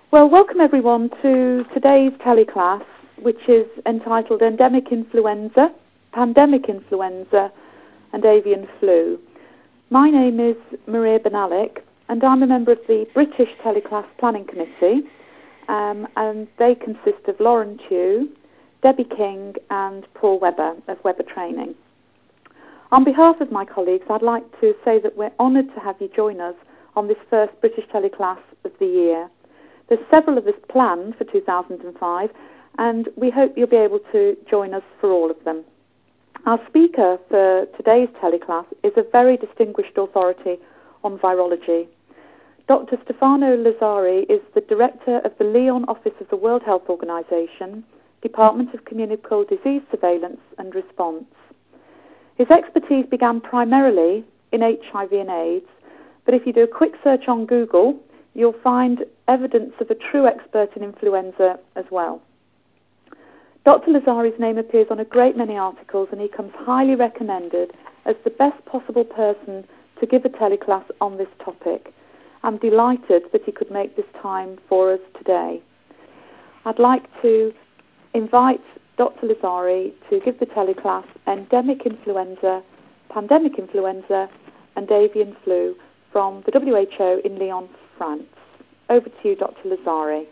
Well, welcome everyone to today's teleclass, which is entitled Endemic Influenza, Pandemic Influenza and Avian Flu. My name is Maria Benalik, and I'm a member of the British Teleclass Planning Committee, and they consist of Lauren Tew, Debbie King and Paul Webber of Webber Training. On behalf of my colleagues, I'd like to say that we're honoured to have you join us on this first British Teleclass of the year. There's several of us planned for 2005, and we hope you'll be able to join us for all of them. Our speaker for today's teleclass is a very distinguished authority on virology. Dr. Stefano Lazzari is the director of the Lyon office of the World Health Organization, Department of Communicable Disease Surveillance and Response. His expertise began primarily in HIV and AIDS, but if you do a quick search on Google, you'll find evidence of a true expert in influenza as well. Dr. Lazzari's name appears on a great many articles, and he comes highly recommended as the best possible person to give a teleclass on this topic. I'm delighted that he could make this time for us today. I'd like to invite Dr. Lazzari to give the teleclass Endemic Influenza, Pandemic Influenza and Avian Flu from the WHO in Lyon, France. Over to you, Dr. Lazzari.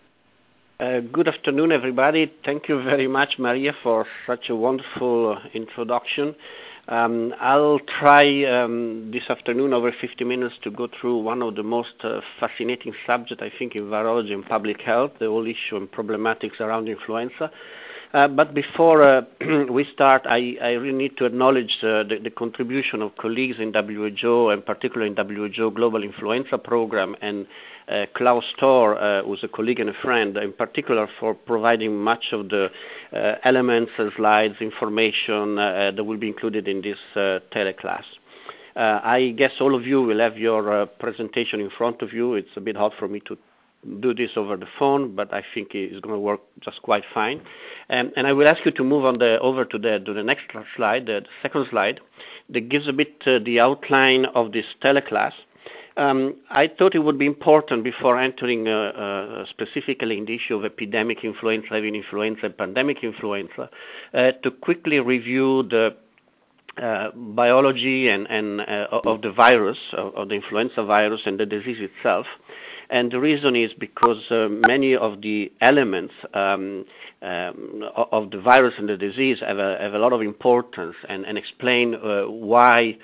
Good afternoon, everybody. Thank you very much, Maria, for such a wonderful introduction. I'll try this afternoon, over 50 minutes, to go through one of the most fascinating subjects, I think, in virology and public health, the whole issue and problematics around influenza. But before we start, I really need to acknowledge the contribution of colleagues in WHO, and particularly in WHO Global Influenza Program, and Klaus Thor, who's a colleague and a friend, in particular for providing much of the elements, slides, information that will be included in this teleclass. I guess all of you will have your presentation in front of you. It's a bit hard for me to do this over the phone, but I think it's going to work just quite fine. And I will ask you to move on over to the next slide, the second slide, that gives a bit the outline of this teleclass. I thought it would be important, before entering specifically in the issue of epidemic influenza, avian influenza, and pandemic influenza, to quickly review the biology and of the virus, of the influenza virus and the disease itself. And the reason is because many of the elements of the virus and the disease have a lot of importance, and explain why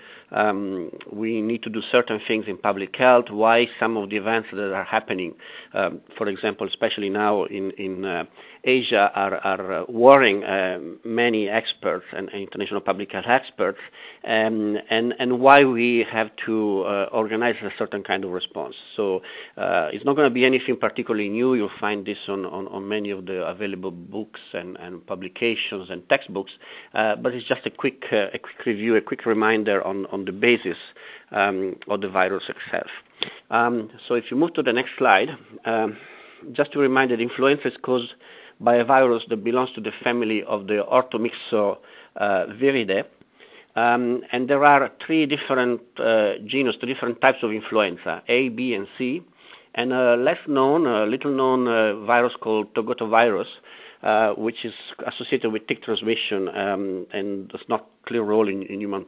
we need to do certain things in public health, why some of the events that are happening, for example, especially now in Asia, are worrying many experts and international public health experts, and why we have to organize a certain kind of response. So it's not going to be anything particularly new. You'll find this on many of the available books and publications and textbooks, but it's just a quick review, a quick reminder on the basis of the virus itself. So if you move to the next slide, just to remind that influenza is caused by a virus that belongs to the family of the Orthomyxoviridae. And there are three different genus, two different types of influenza, A, B, and C, and a little known virus called Togotovirus, which is associated with tick transmission and does not play a role in human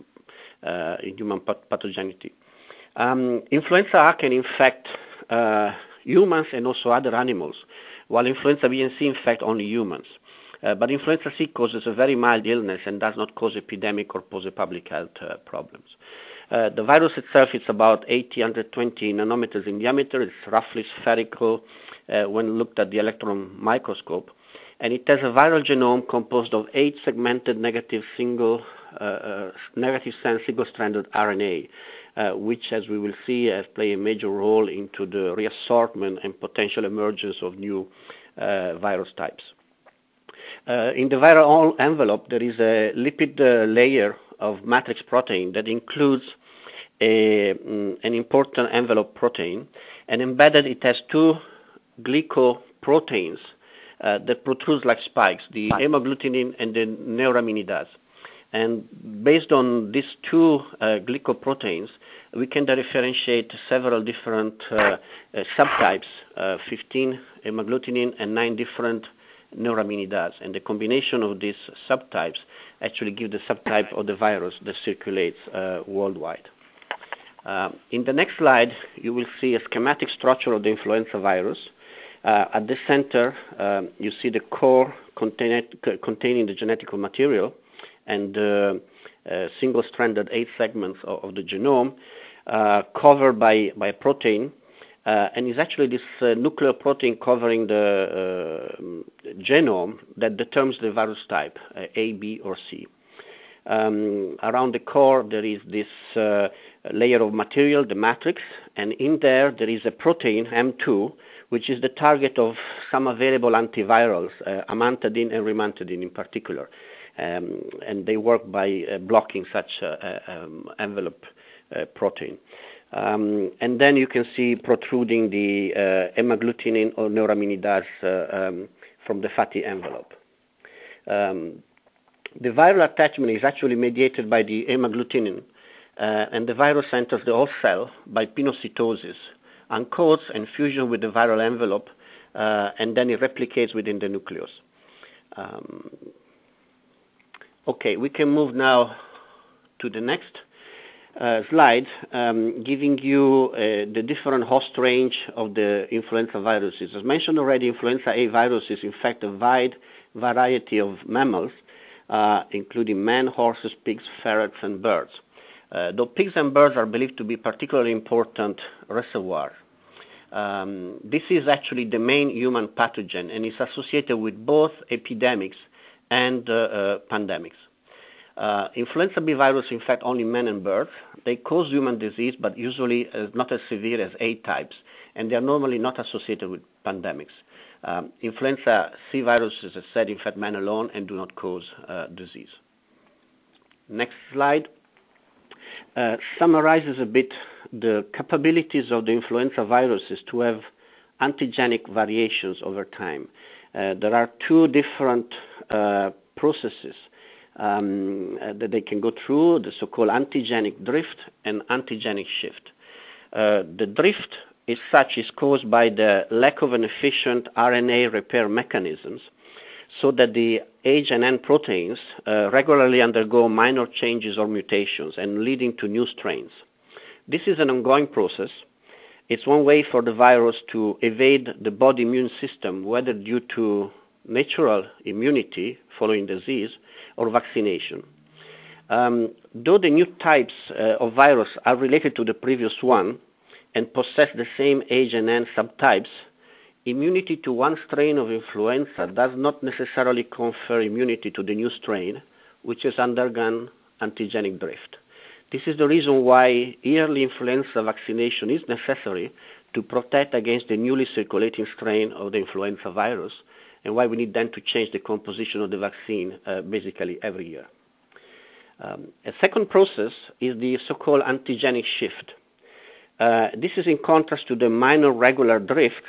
pathogenicity. Influenza A can infect humans and also other animals, while influenza B and C infect only humans. But influenza C causes a very mild illness and does not cause epidemic or pose public health problems. The virus itself is about 120 nanometers in diameter. It's roughly spherical when looked at the electron microscope. And it has a viral genome composed of 8 segmented negative single-stranded RNA, which, as we will see, play a major role into the reassortment and potential emergence of new virus types. In the viral envelope, there is a lipid layer of matrix protein that includes an important envelope protein, and embedded it has 2 glycoproteins that protrude like spikes, the hemagglutinin and the neuraminidase. And based on these 2 glycoproteins, we can differentiate several different subtypes, 15 hemagglutinin and 9 different neuraminidase. And the combination of these subtypes actually give the subtype of the virus that circulates worldwide. In the next slide, you will see a schematic structure of the influenza virus. At the center, you see the core containing the genetic material and single-stranded 8 segments of the genome covered by a protein, and is actually this nuclear protein covering the genome that determines the virus type, A, B, or C. Around the core, there is this layer of material, the matrix, and in there is a protein, M2, which is the target of some available antivirals, amantadine and rimantadine in particular. And they work by blocking such envelope protein. And then you can see protruding the hemagglutinin or neuraminidase from the fatty envelope. The viral attachment is actually mediated by the hemagglutinin, and the virus enters the host cell by pinocytosis, uncoats and fusion with the viral envelope, and then it replicates within the nucleus. Okay, we can move now to the next slide, giving you the different host range of the influenza viruses. As mentioned already, influenza A viruses infect a wide variety of mammals, including men, horses, pigs, ferrets, and birds. Though pigs and birds are believed to be particularly important reservoirs, this is actually the main human pathogen and is associated with both epidemics and pandemics. Influenza B virus infect only men and birds. They cause human disease, but usually not as severe as A types, and they are normally not associated with pandemics. Influenza C viruses, as said, infect men alone and do not cause disease. Next slide summarizes a bit the capabilities of the influenza viruses to have antigenic variations over time. There are 2 different processes that they can go through, the so-called antigenic drift and antigenic shift. The drift is caused by the lack of an efficient RNA repair mechanisms, so that the H and N proteins regularly undergo minor changes or mutations and leading to new strains. This is an ongoing process. It's one way for the virus to evade the body immune system, whether due to natural immunity following disease or vaccination. Though the new types of virus are related to the previous one and possess the same H and N subtypes, immunity to one strain of influenza does not necessarily confer immunity to the new strain, which has undergone antigenic drift. This is the reason why yearly influenza vaccination is necessary to protect against the newly circulating strain of the influenza virus, and why we need then to change the composition of the vaccine basically every year. A second process is the so-called antigenic shift. This is in contrast to the minor regular drift,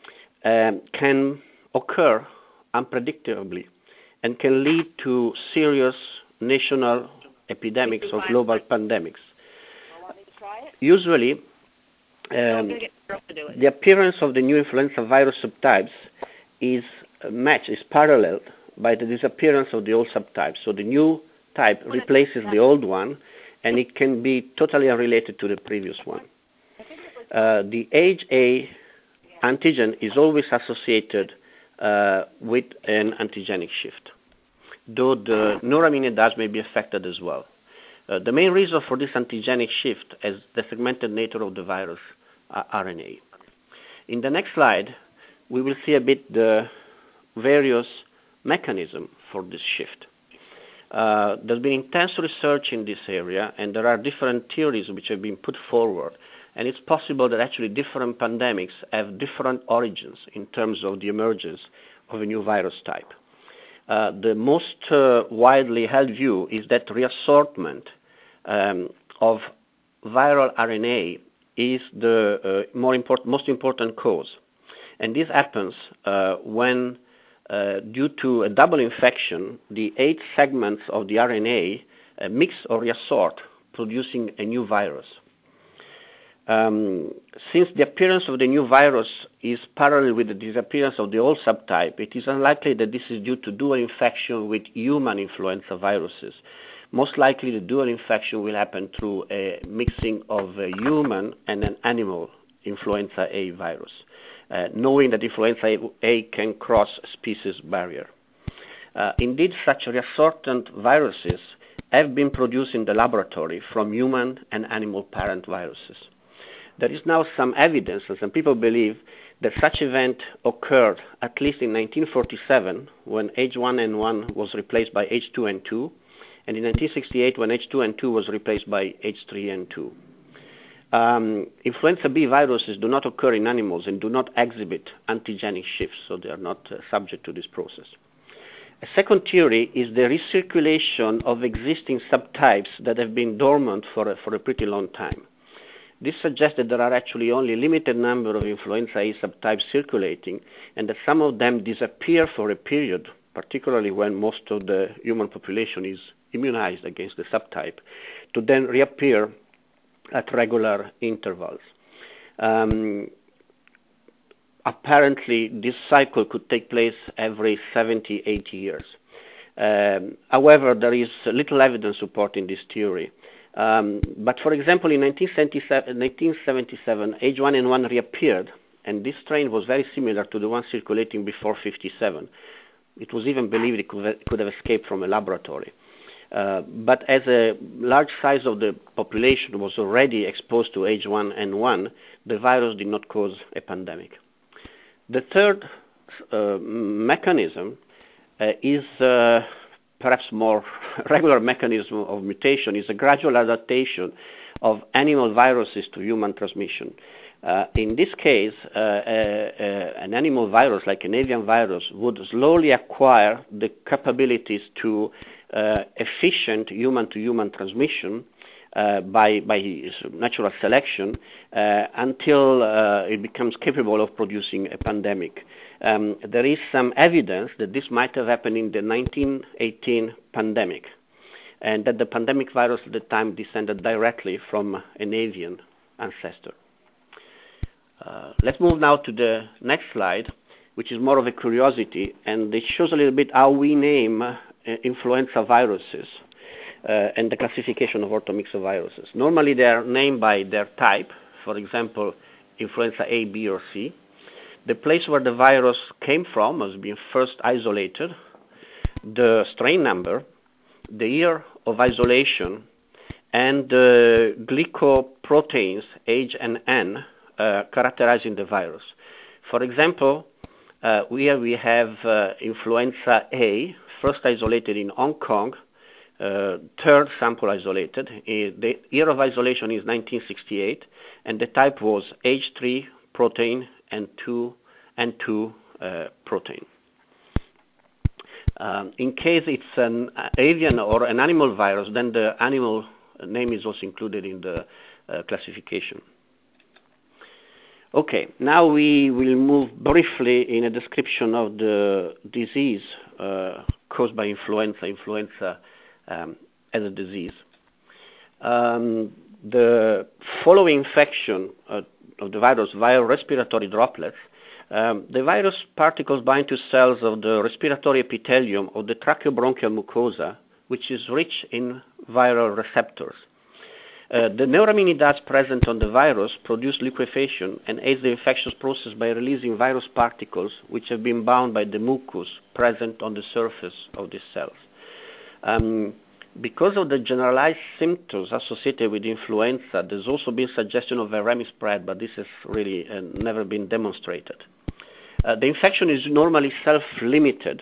can occur unpredictably and can lead to serious national epidemics or global pandemics. Usually, the appearance of the new influenza virus subtypes is paralleled by the disappearance of the old subtypes. So the new type replaces the old one, and it can be totally unrelated to the previous one. The HA antigen is always associated with an antigenic shift, though the neuraminidase may be affected as well. The main reason for this antigenic shift is the segmented nature of the virus RNA. In the next slide, we will see a bit the various mechanisms for this shift. There's been intense research in this area, and there are different theories which have been put forward. And it's possible that actually different pandemics have different origins in terms of the emergence of a new virus type. The most widely held view is that reassortment of viral RNA is the most important cause. And this happens when, due to a double infection, the 8 segments of the RNA mix or reassort, producing a new virus. Since the appearance of the new virus is parallel with the disappearance of the old subtype, it is unlikely that this is due to dual infection with human influenza viruses. Most likely the dual infection will happen through a mixing of a human and an animal influenza A virus, knowing that influenza A can cross species barrier. Indeed, such reassortant viruses have been produced in the laboratory from human and animal parent viruses. There is now some evidence, and some people believe, that such event occurred at least in 1947 when H1N1 was replaced by H2N2, and in 1968 when H2N2 was replaced by H3N2. Influenza B viruses do not occur in animals and do not exhibit antigenic shifts, so they are not subject to this process. A second theory is the recirculation of existing subtypes that have been dormant for a pretty long time. This suggests that there are actually only a limited number of influenza A subtypes circulating, and that some of them disappear for a period, particularly when most of the human population is immunized against the subtype, to then reappear at regular intervals. Apparently, this cycle could take place every 70, 80 years. However, there is little evidence supporting this theory. But for example, in 1977, H1N1 reappeared, and this strain was very similar to the one circulating before 57. It was even believed it could have escaped from a laboratory. But as a large size of the population was already exposed to H1N1, the virus did not cause a pandemic. The third mechanism is perhaps more regular mechanism of mutation, is a gradual adaptation of animal viruses to human transmission. In this case, an animal virus like an avian virus would slowly acquire the capabilities to efficient human-to-human transmission by natural selection until it becomes capable of producing a pandemic. There is some evidence that this might have happened in the 1918 pandemic, and that the pandemic virus at the time descended directly from an avian ancestor. Let's move now to the next slide, which is more of a curiosity, and it shows a little bit how we name influenza viruses and the classification of orthomyxoviruses. Normally they are named by their type, for example, influenza A, B, or C. The place where the virus came from has been first isolated, the strain number, the year of isolation, and the glycoproteins H and N characterizing the virus. For example, here we have influenza A, first isolated in Hong Kong, third sample isolated. The year of isolation is 1968, and the type was H3 protein and 2 protein. In case it's an avian or an animal virus, then the animal name is also included in the classification. Okay, now we will move briefly in a description of the disease caused by influenza as a disease. The following infection of the virus via respiratory droplets, the virus particles bind to cells of the respiratory epithelium of the tracheobronchial mucosa, which is rich in viral receptors. The neuraminidase present on the virus produce liquefaction and aids the infectious process by releasing virus particles which have been bound by the mucus present on the surface of these cells. Because of the generalized symptoms associated with influenza, there's also been suggestion of viremic spread, but this has really never been demonstrated. The infection is normally self-limited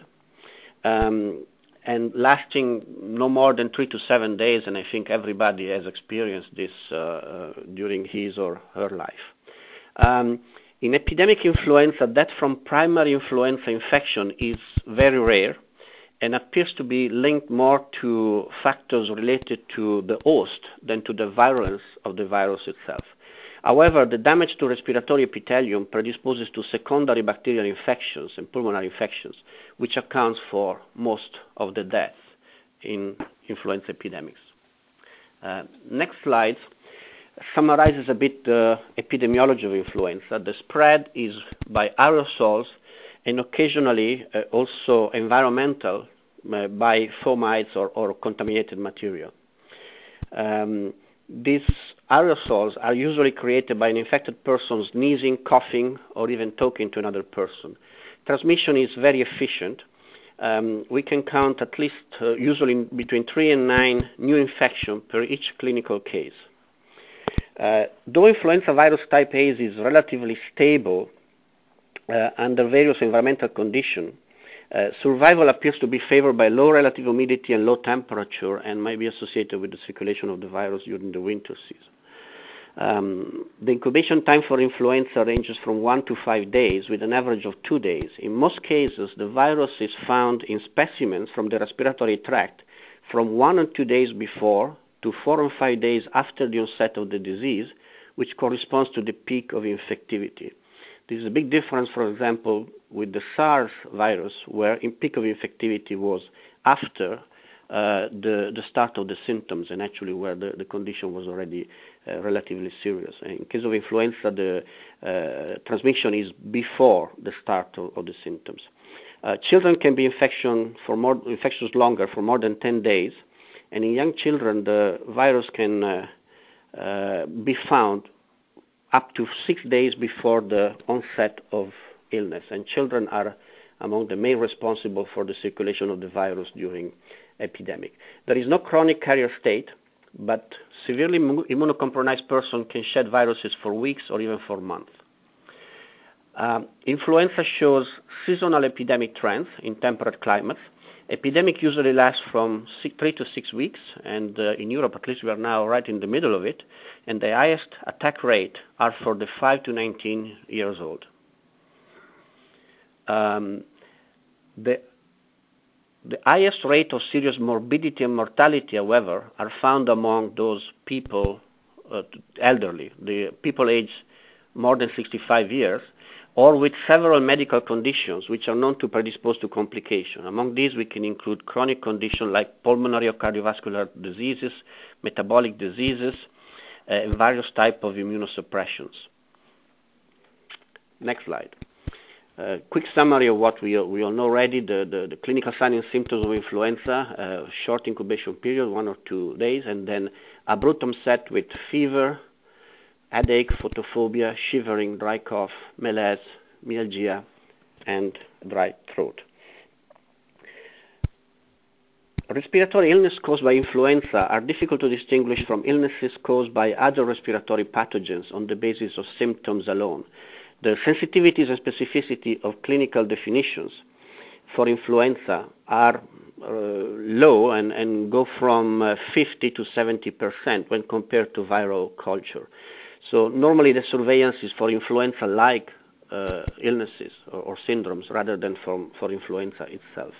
and lasting no more than 3 to 7 days, and I think everybody has experienced this during his or her life. In epidemic influenza, death from primary influenza infection is very rare and appears to be linked more to factors related to the host than to the virulence of the virus itself. However, the damage to respiratory epithelium predisposes to secondary bacterial infections and pulmonary infections, which accounts for most of the deaths in influenza epidemics. Next slide. summarizes a bit the epidemiology of influenza. The spread is by aerosols and occasionally also environmental by fomites or contaminated material. These aerosols are usually created by an infected person sneezing, coughing, or even talking to another person. Transmission is very efficient. We can count at least usually between 3 and 9 new infections per each clinical case. Though influenza virus type A is relatively stable under various environmental conditions, survival appears to be favored by low relative humidity and low temperature and might be associated with the circulation of the virus during the winter season. The incubation time for influenza ranges from 1 to 5 days with an average of 2 days. In most cases, the virus is found in specimens from the respiratory tract from 1 or 2 days before to 4 or 5 days after the onset of the disease, which corresponds to the peak of infectivity. This is a big difference, for example, with the SARS virus, where in peak of infectivity was after the start of the symptoms and actually where the condition was already relatively serious. In case of influenza, the transmission is before the start of the symptoms. Children can be infectious longer for more than 10 days, and in young children, the virus can be found up to 6 days before the onset of illness, and children are among the main responsible for the circulation of the virus during epidemic. There is no chronic carrier state, but severely immunocompromised person can shed viruses for weeks or even for months. Influenza shows seasonal epidemic trends in temperate climates. Epidemic usually lasts from 3 to 6 weeks, and in Europe, at least, we are now right in the middle of it, and the highest attack rate are for the 5 to 19 years old. The highest rate of serious morbidity and mortality, however, are found among those people, elderly, the people aged more than 65 years, or with several medical conditions which are known to predispose to complication. Among these, we can include chronic conditions like pulmonary or cardiovascular diseases, metabolic diseases, and various types of immunosuppressions. Next slide. Quick summary of what we all know already, the clinical signs and symptoms of influenza, short incubation period, 1 or 2 days, and then abrupt onset with fever, headache, photophobia, shivering, dry cough, malaise, myalgia, and dry throat. Respiratory illness caused by influenza are difficult to distinguish from illnesses caused by other respiratory pathogens on the basis of symptoms alone. The sensitivities and specificity of clinical definitions for influenza are low and go from 50 to 70% when compared to viral culture. So normally the surveillance is for influenza-like illnesses or syndromes rather than for influenza itself.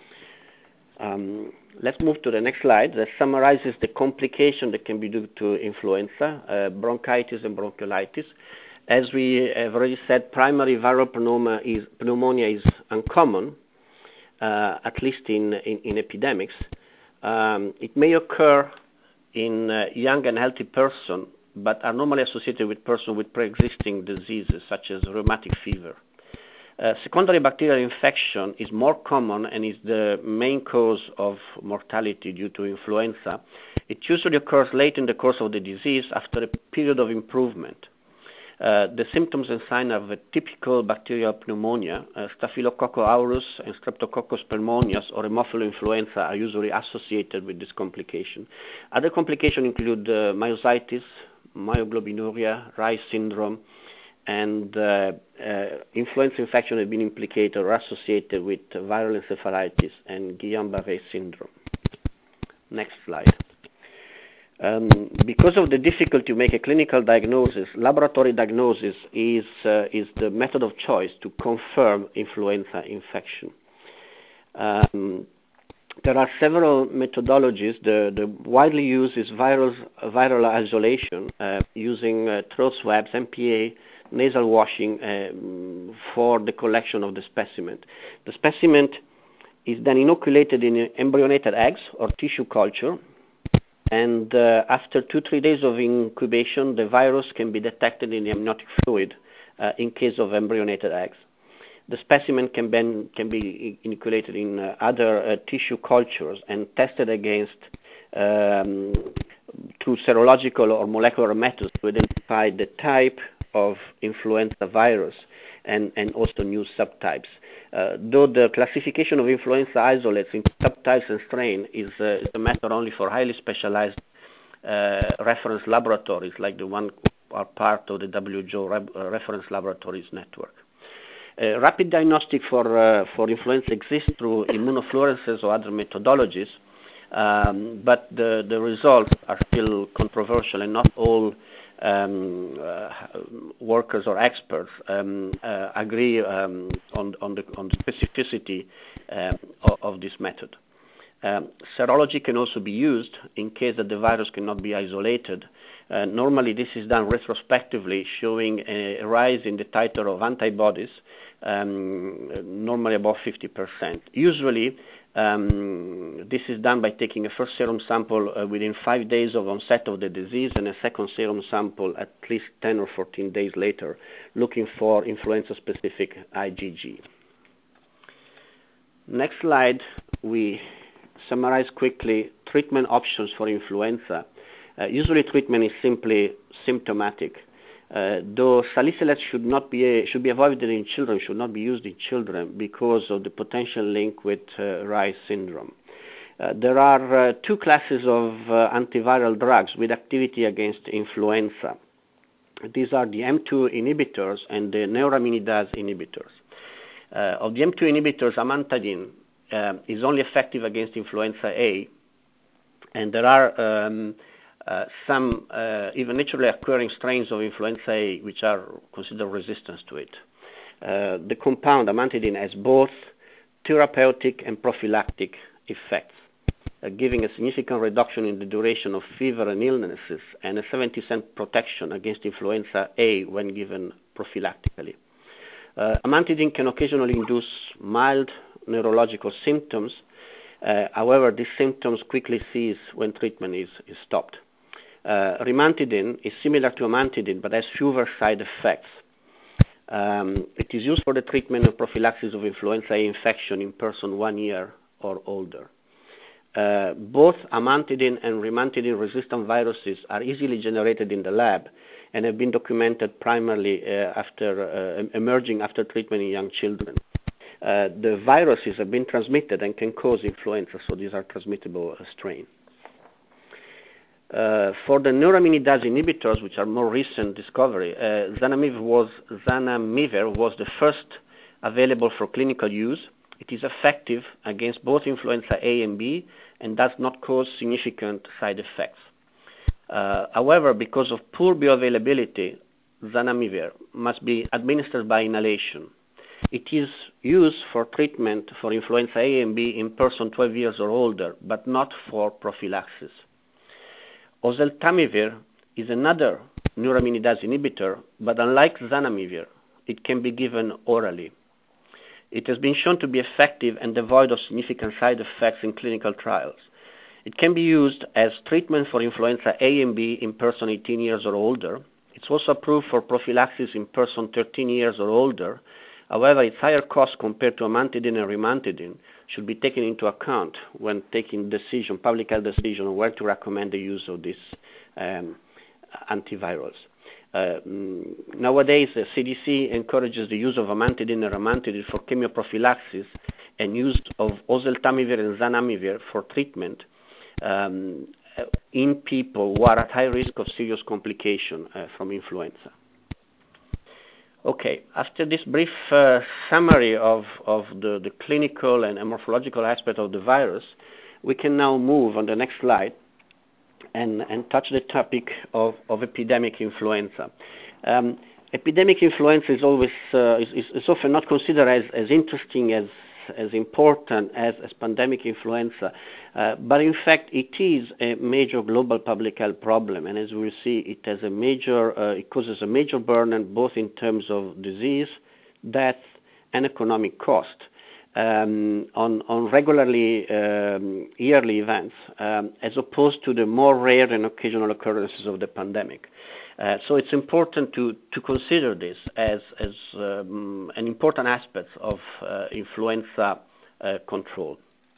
Let's move to the next slide that summarizes the complication that can be due to influenza, bronchitis and bronchiolitis. As we have already said, primary viral pneumonia is uncommon, at least in epidemics. It may occur in young and healthy person, but are normally associated with persons with pre-existing diseases such as rheumatic fever. Secondary bacterial infection is more common and is the main cause of mortality due to influenza. It usually occurs late in the course of the disease after a period of improvement. The symptoms and signs of a typical bacterial pneumonia, Staphylococcus aureus and Streptococcus pneumonias or Haemophilus influenza are usually associated with this complication. Other complications include myositis, myoglobinuria, Reye's syndrome, and influenza infection have been implicated or associated with viral encephalitis and Guillain-Barré syndrome. Next slide. Because of the difficulty to make a clinical diagnosis, laboratory diagnosis is the method of choice to confirm influenza infection. There are several methodologies. The widely used is viral isolation using throat swabs, MPA, nasal washing for the collection of the specimen. The specimen is then inoculated in embryonated eggs or tissue culture, And after 2-3 days of incubation, the virus can be detected in the amniotic fluid in case of embryonated eggs. The specimen can be inoculated in other tissue cultures and tested against through serological or molecular methods to identify the type of influenza virus and also new subtypes. Though the classification of influenza isolates into subtypes and strain is a matter only for highly specialized reference laboratories like the one are part of the WHO reference laboratories network. Rapid diagnostic for influenza exists through immunofluorescence or other methodologies, but the results are still controversial, and not all workers or experts agree on the specificity of this method. Serology can also be used in case that the virus cannot be isolated. Normally, this is done retrospectively, showing a rise in the titer of antibodies, normally above 50%. Usually, this is done by taking a first serum sample within 5 days of onset of the disease and a second serum sample at least 10 or 14 days later, looking for influenza-specific IgG. Next slide, we summarize quickly treatment options for influenza. Usually treatment is simply symptomatic. Though salicylate should be avoided in children, should not be used in children because of the potential link with Reye's syndrome. There are two classes of antiviral drugs with activity against influenza. These are the M2 inhibitors and the neuraminidase inhibitors. Of the M2 inhibitors, amantadine is only effective against influenza A, and there are some even naturally occurring strains of influenza A which are considered resistant to it. The compound amantadine has both therapeutic and prophylactic effects, giving a significant reduction in the duration of fever and illnesses and a 70% protection against influenza A when given prophylactically. Amantadine can occasionally induce mild neurological symptoms. However, these symptoms quickly cease when treatment is stopped. Rimantadine is similar to amantadine but has fewer side effects. It is used for the treatment and prophylaxis of influenza A infection in person 1 year or older. Both amantadine and rimantadine resistant viruses are easily generated in the lab and have been documented primarily emerging after treatment in young children. The viruses have been transmitted and can cause influenza, so these are transmittable strains. For the neuraminidase inhibitors, which are more recent discovery, zanamivir was the first available for clinical use. It is effective against both influenza A and B and does not cause significant side effects. However, because of poor bioavailability, zanamivir must be administered by inhalation. It is used for treatment for influenza A and B in person 12 years or older, but not for prophylaxis. Oseltamivir is another neuraminidase inhibitor, but unlike zanamivir, it can be given orally. It has been shown to be effective and devoid of significant side effects in clinical trials. It can be used as treatment for influenza A and B in person 18 years or older. It's also approved for prophylaxis in person 13 years or older. However, its higher cost compared to amantadine and rimantadine should be taken into account when taking public health decision on where to recommend the use of these antivirals. Nowadays, the CDC encourages the use of amantadine and rimantadine for chemioprophylaxis and use of oseltamivir and zanamivir for treatment in people who are at high risk of serious complication from influenza. Okay, after this brief summary of the clinical and morphological aspect of the virus, we can now move on the next slide and touch the topic of epidemic influenza. Epidemic influenza is always is often not considered as interesting as important as pandemic influenza, but in fact it is a major global public health problem, and as we will see, it causes a major burden both in terms of disease, death, and economic cost. on regularly yearly events, as opposed to the more rare and occasional occurrences of the pandemic. So it's important to consider this as an important aspect of influenza control.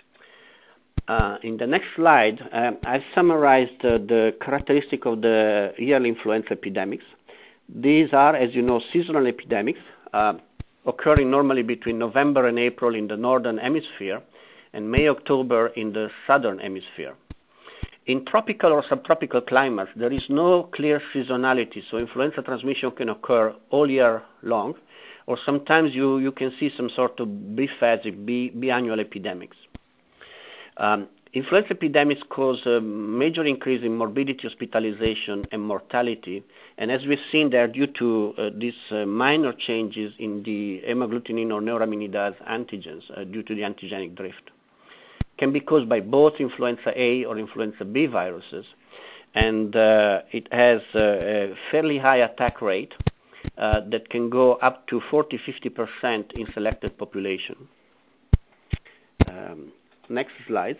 In the next slide, I've summarized the characteristic of the yearly influenza epidemics. These are, as you know, seasonal epidemics occurring normally between November and April in the northern hemisphere and May-October in the southern hemisphere. In tropical or subtropical climates, there is no clear seasonality, so influenza transmission can occur all year long, or sometimes you can see some sort of biphasic, biannual epidemics. Influenza epidemics cause a major increase in morbidity, hospitalization, and mortality, and as we've seen, they are due to these minor changes in the hemagglutinin or neuraminidase antigens due to the antigenic drift. Can be caused by both influenza A or influenza B viruses, and it has a fairly high attack rate that can go up to 40-50% in selected population. Next slide.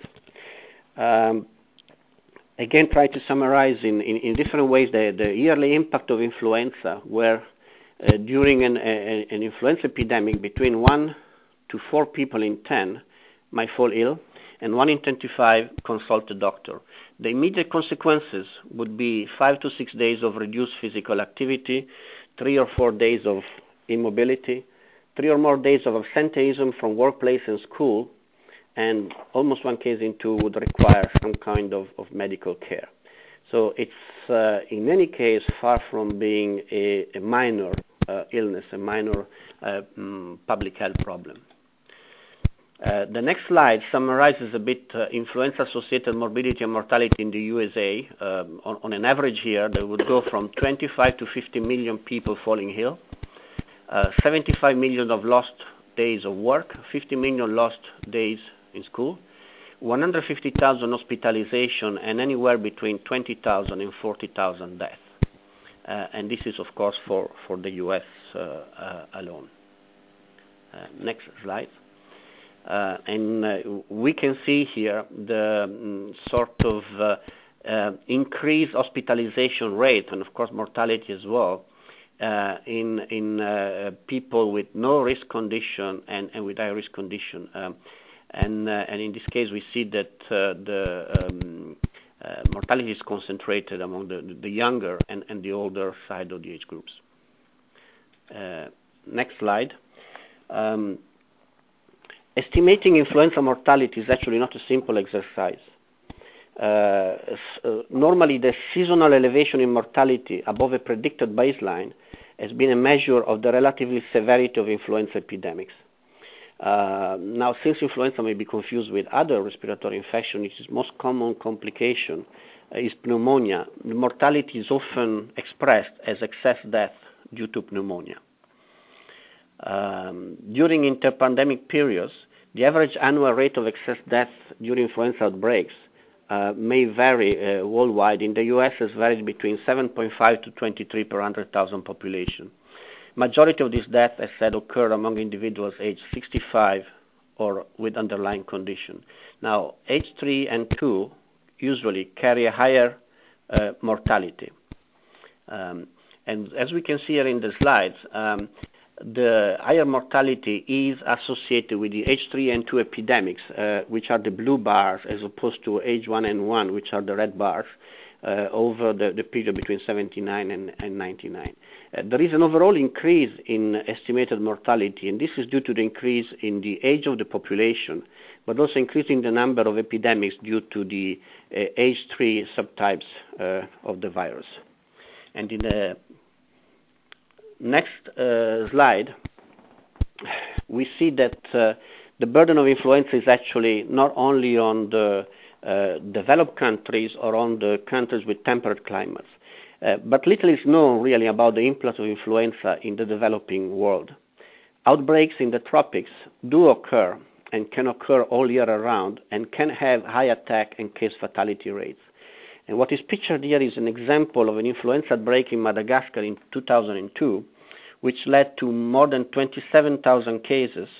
Again, try to summarize in different ways the yearly impact of influenza, where during an influenza epidemic, between 1 to 4 people in 10 might fall ill, and 1 in 25 consult a doctor. The immediate consequences would be 5 to 6 days of reduced physical activity, 3 or 4 days of immobility, 3 or more days of absenteeism from workplace and school, and almost 1 case in 2 would require some kind of medical care. So it's, in any case, far from being a minor illness, a minor public health problem. The next slide summarizes a bit influenza-associated morbidity and mortality in the USA. On an average here, they would go from 25 to 50 million people falling ill, 75 million of lost days of work, 50 million lost days in school, 150,000 hospitalization, and anywhere between 20,000 and 40,000 deaths. And this is, of course, for the US alone. Next slide. And we can see here the sort of increased hospitalization rate, and of course mortality as well, in people with no risk condition and with high risk condition. And in this case, we see that the mortality is concentrated among the younger and the older side of the age groups. Next slide. Estimating influenza mortality is actually not a simple exercise. Normally, the seasonal elevation in mortality above a predicted baseline has been a measure of the relative severity of influenza epidemics. Now, since influenza may be confused with other respiratory infections, its most common complication is pneumonia. The mortality is often expressed as excess death due to pneumonia. During interpandemic periods, the average annual rate of excess death during influenza outbreaks may vary worldwide. In the US, it varies between 7.5 to 23 per 100,000 population. Majority of these deaths, as said, occur among individuals aged 65 or with underlying condition. Now, age 3 and 2 usually carry a higher mortality. And as we can see here in the slides, the higher mortality is associated with the H3 and 2 epidemics, which are the blue bars, as opposed to H1N1, which are the red bars, over the period between 79 and 99. There is an overall increase in estimated mortality, and this is due to the increase in the age of the population, but also increasing the number of epidemics due to the H3 subtypes of the virus. And in the next slide, we see that the burden of influenza is actually not only on the developed countries or on the countries with temperate climates, but little is known really about the impact of influenza in the developing world. Outbreaks in the tropics do occur and can occur all year around and can have high attack and case fatality rates. And what is pictured here is an example of an influenza outbreak in Madagascar in 2002, which led to more than 27,000 cases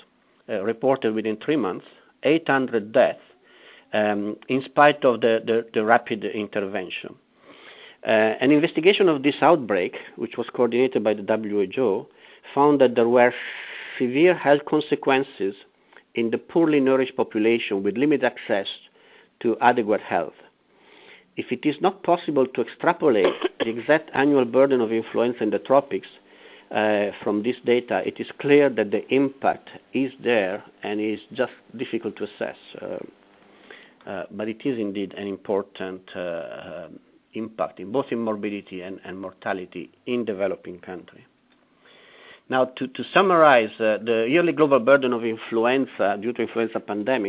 reported within 3 months, 800 deaths, in spite of the rapid intervention. An investigation of this outbreak, which was coordinated by the WHO, found that there were severe health consequences in the poorly nourished population with limited access to adequate health. If it is not possible to extrapolate the exact annual burden of influenza in the tropics from this data, it is clear that the impact is there and is just difficult to assess. But it is indeed an important impact in both in morbidity and mortality in developing countries. Now, to summarize the yearly global burden of influenza due to influenza pandemics,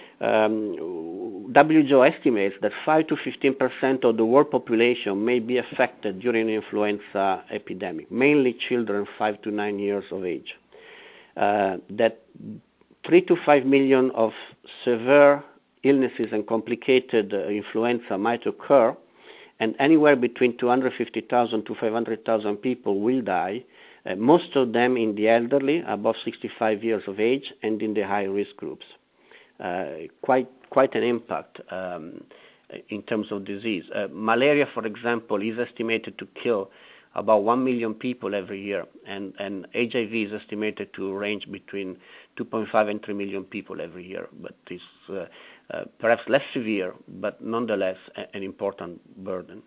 WHO estimates that 5 to 15% of the world population may be affected during the influenza epidemic, mainly children 5 to 9 years of age. That 3 to 5 million of severe illnesses and complicated influenza might occur, and anywhere between 250,000 to 500,000 people will die, most of them in the elderly, above 65 years of age, and in the high-risk groups. Quite an impact in terms of disease. Malaria, for example, is estimated to kill about 1 million people every year, and HIV is estimated to range between 2.5 and 3 million people every year, but is perhaps less severe, but nonetheless an important burden.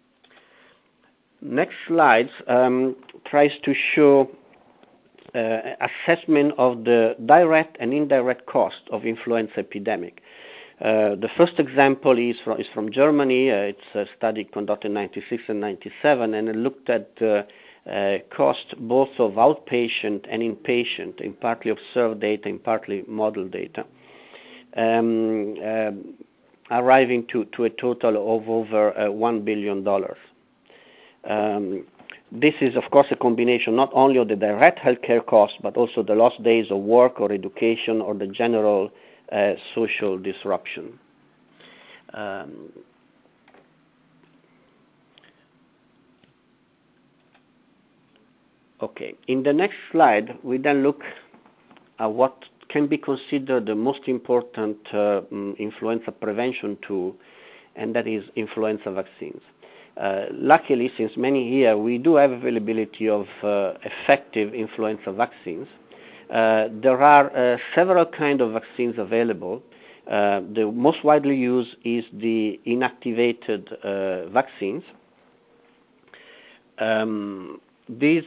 Next slide tries to show assessment of the direct and indirect cost of influenza epidemic. The first example is from Germany. It's a study conducted in 96 and 97, and it looked at cost both of outpatient and inpatient, in partly observed data, in partly model data, arriving to a total of over $1 billion. This is, of course, a combination not only of the direct healthcare costs, but also the lost days of work or education or the general social disruption. Okay, in the next slide, we then look at what can be considered the most important influenza prevention tool, and that is influenza vaccines. Luckily, since many years, we do have availability of effective influenza vaccines. There are several kinds of vaccines available. The most widely used is the inactivated vaccines. These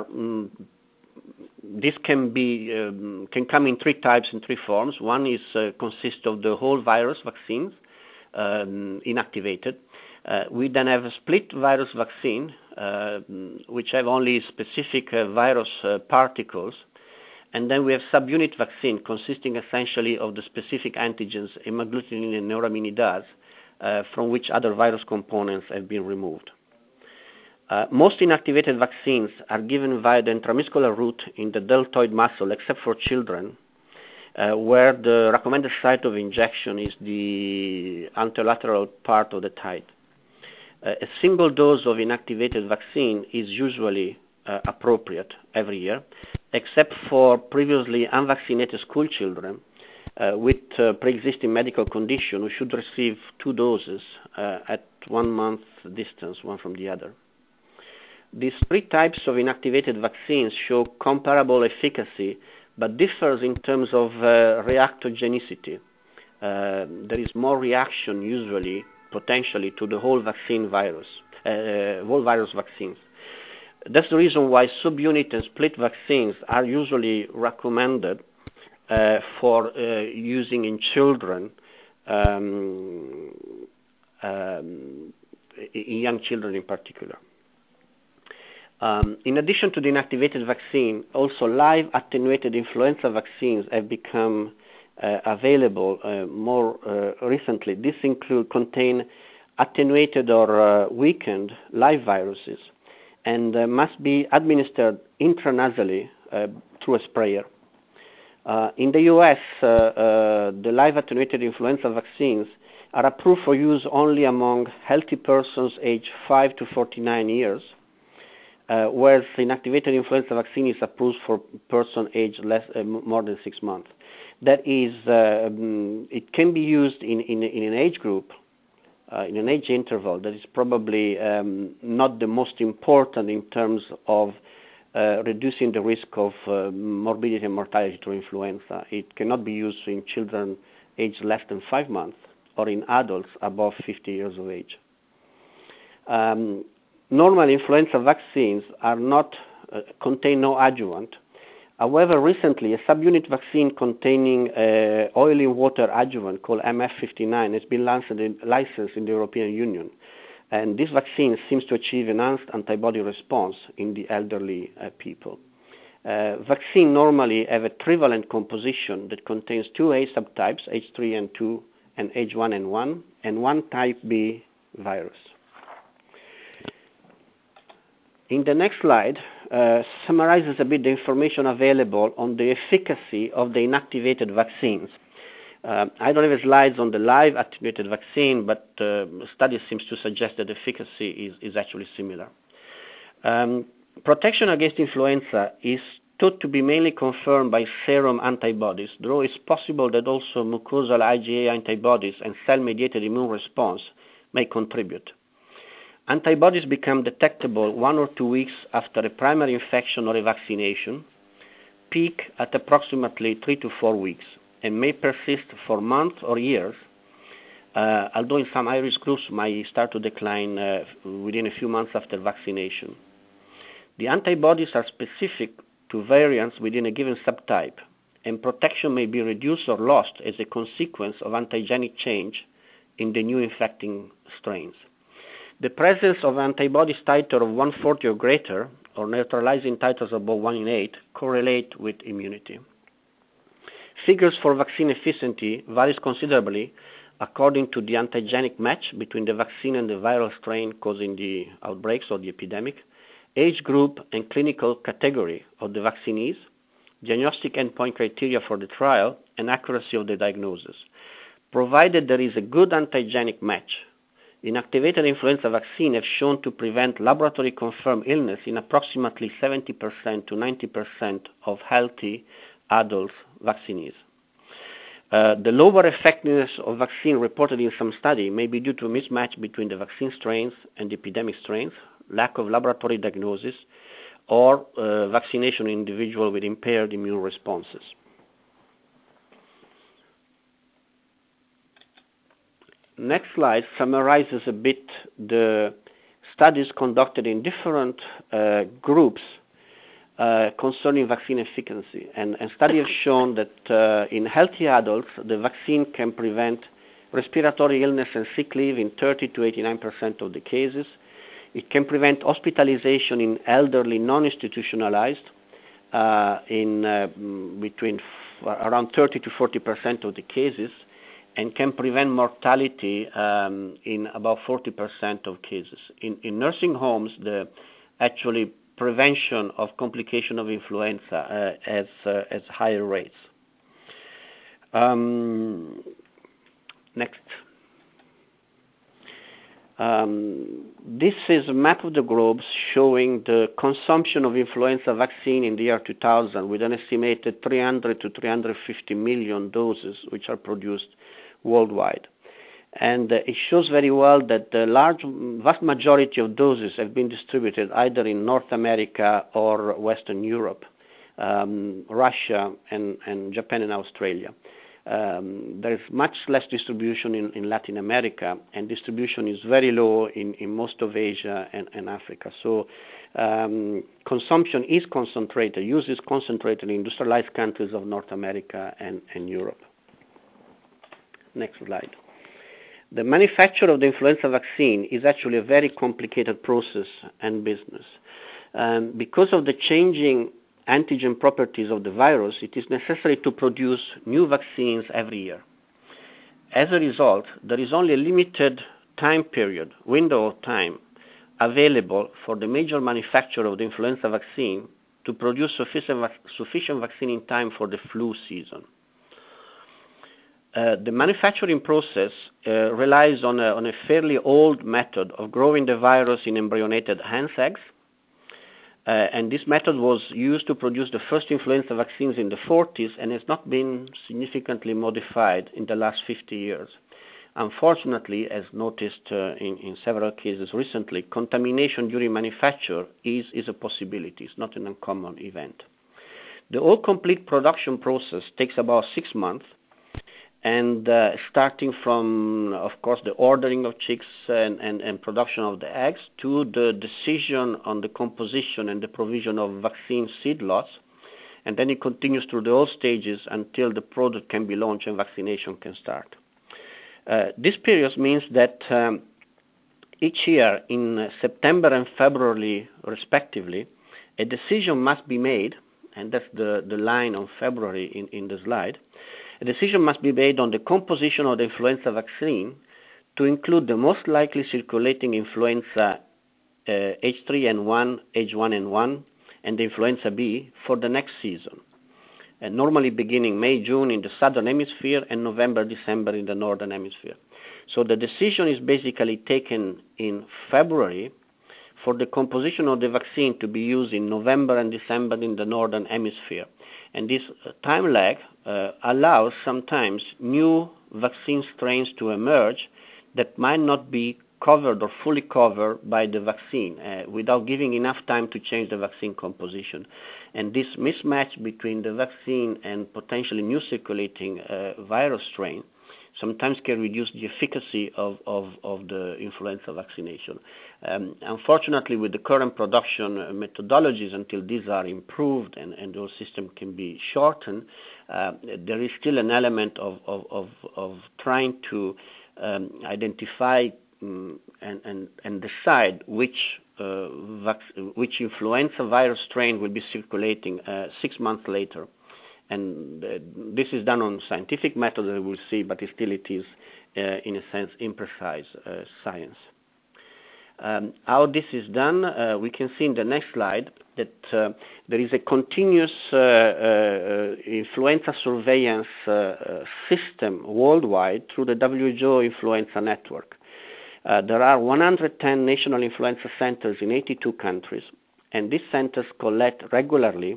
can come in three types and three forms. One is consists of the whole virus vaccines, inactivated. We then have a split virus vaccine, which have only specific virus particles. And then we have subunit vaccine, consisting essentially of the specific antigens hemagglutinin and neuraminidase, from which other virus components have been removed. Most inactivated vaccines are given via the intramuscular route in the deltoid muscle, except for children, where the recommended site of injection is the anterolateral part of the thigh. A single dose of inactivated vaccine is usually appropriate every year, except for previously unvaccinated school children with pre-existing medical condition who should receive 2 doses at 1 month distance, one from the other. These 3 types of inactivated vaccines show comparable efficacy, but differs in terms of reactogenicity. There is more reaction usually, potentially, to the whole vaccine virus, whole virus vaccines. That's the reason why subunit and split vaccines are usually recommended for using in children, in young children in particular. In addition to the inactivated vaccine, also live attenuated influenza vaccines have become available more recently. This contain attenuated or weakened live viruses, and must be administered intranasally through a sprayer. In the US, the live attenuated influenza vaccines are approved for use only among healthy persons aged 5 to 49 years, whereas inactivated influenza vaccine is approved for person aged more than 6 months. That is, it can be used in an age group, in an age interval that is probably not the most important in terms of reducing the risk of morbidity and mortality through influenza. It cannot be used in children aged less than 5 months or in adults above 50 years of age. Normal influenza vaccines are not contain no adjuvant. However, recently a subunit vaccine containing oil in water adjuvant called MF59 has been licensed in the European Union, and this vaccine seems to achieve enhanced antibody response in the elderly people. Vaccine normally have a trivalent composition that contains 2 A subtypes, H3N2 and H1N1, and 1 type B virus. In the next slide, summarizes a bit the information available on the efficacy of the inactivated vaccines. I don't have slides on the live activated vaccine, but studies seems to suggest that efficacy is actually similar. Protection against influenza is thought to be mainly confirmed by serum antibodies, though it's possible that also mucosal IgA antibodies and cell-mediated immune response may contribute. Antibodies become detectable 1 or 2 weeks after a primary infection or a vaccination, peak at approximately 3 to 4 weeks, and may persist for months or years, although in some high-risk groups might start to decline within a few months after vaccination. The antibodies are specific to variants within a given subtype, and protection may be reduced or lost as a consequence of antigenic change in the new infecting strains. The presence of antibodies titer of 140 or greater, or neutralizing titers above 1 in 8, correlate with immunity. Figures for vaccine efficiency varies considerably according to the antigenic match between the vaccine and the viral strain causing the outbreaks or the epidemic, age group and clinical category of the vaccinees, diagnostic endpoint criteria for the trial, and accuracy of the diagnosis. Provided there is a good antigenic match, inactivated influenza vaccine have shown to prevent laboratory-confirmed illness in approximately 70% to 90% of healthy adult vaccinees. The lower effectiveness of vaccine reported in some study may be due to a mismatch between the vaccine strains and the epidemic strains, lack of laboratory diagnosis, or vaccination in individuals with impaired immune responses. Next slide summarizes a bit the studies conducted in different groups concerning vaccine efficacy. And studies have shown that in healthy adults, the vaccine can prevent respiratory illness and sick leave in 30 to 89% of the cases. It can prevent hospitalization in elderly non-institutionalized in between around 30 to 40% of the cases, and can prevent mortality in about 40% of cases. In nursing homes, the actually prevention of complication of influenza has higher rates. Next. This is a map of the globe showing the consumption of influenza vaccine in the year 2000, with an estimated 300 to 350 million doses which are produced worldwide. And it shows very well that the vast majority of doses have been distributed either in North America or Western Europe, Russia, and Japan and Australia. There is much less distribution in Latin America, and distribution is very low in most of Asia and Africa. So consumption is concentrated, use is concentrated in industrialized countries of North America and Europe. Next slide. The manufacture of the influenza vaccine is actually a very complicated process and business. Because of the changing antigen properties of the virus, it is necessary to produce new vaccines every year. As a result, there is only a limited time period, window of time, available for the major manufacturer of the influenza vaccine to produce sufficient vaccine in time for the flu season. The manufacturing process relies on a fairly old method of growing the virus in embryonated hen's eggs, And this method was used to produce the first influenza vaccines in the 40s and has not been significantly modified in the last 50 years. Unfortunately, as noticed in several cases recently, contamination during manufacture is a possibility. It's not an uncommon event. The whole complete production process takes about 6 months, and starting from, of course, the ordering of chicks and production of the eggs to the decision on the composition and the provision of vaccine seed lots, and then it continues through the whole stages until the product can be launched and vaccination can start. This period means that each year in September and February, respectively, a decision must be made, and that's the line on February in the slide. A decision must be made on the composition of the influenza vaccine to include the most likely circulating influenza H3N1, H1N1, and the influenza B for the next season. Normally beginning May, June in the southern hemisphere and November, December in the northern hemisphere. So the decision is basically taken in February for the composition of the vaccine to be used in November and December in the northern hemisphere. And this time lag allows sometimes new vaccine strains to emerge that might not be covered or fully covered by the vaccine without giving enough time to change the vaccine composition. And this mismatch between the vaccine and potentially new circulating virus strain sometimes can reduce the efficacy of the influenza vaccination. Unfortunately, with the current production methodologies, until these are improved and the whole system can be shortened, there is still an element of trying to identify and decide which influenza virus strain will be circulating 6 months later. And this is done on scientific methods, as we'll see, but it is, in a sense, imprecise science. How this is done, we can see in the next slide that there is a continuous influenza surveillance system worldwide through the WHO Influenza Network. There are 110 national influenza centers in 82 countries, and these centers collect regularly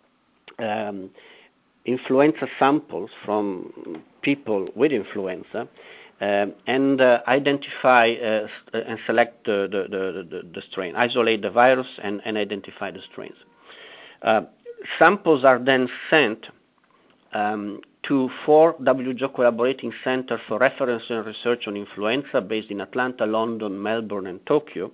influenza samples from people with influenza and identify and select the strain, isolate the virus and identify the strains. Samples are then sent to 4 WHO collaborating centers for reference and research on influenza based in Atlanta, London, Melbourne, and Tokyo.